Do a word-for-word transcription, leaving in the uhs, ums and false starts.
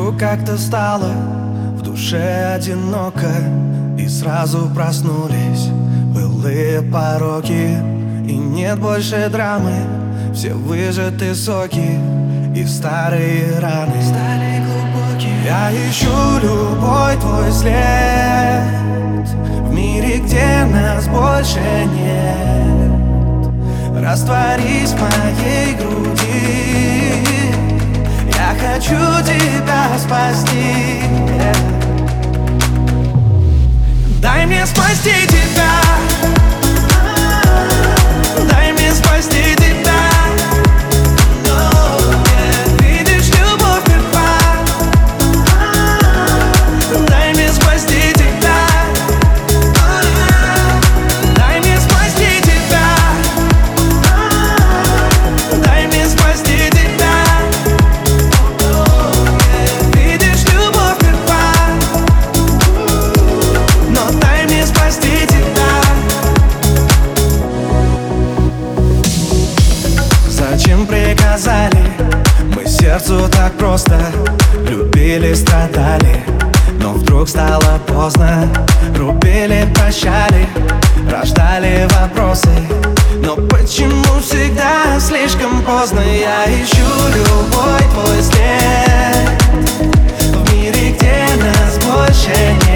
Вдруг как-то стало в душе одиноко, и сразу проснулись былые пороки. И нет больше драмы, все выжаты соки, и старые раны стали глубокие. Я ищу любой твой след в мире, где нас больше нет. Растворись в моей груди, я хочу тебя спасти. Дай мне спасти тебя, дай мне спасти тебя. Видишь, любовь мертва. Дай мне спасти тебя, дай мне спасти тебя, дай мне спасти тебя. Видишь, любовь мертва, но дай мне спасти тебя. Зачем приказали? Мы сердцу так просто любили, страдали, но вдруг стало поздно. Рубили, прощали, рождали вопросы, но почему всегда слишком поздно? Я ищу любой твой след в мире, где нас больше нет.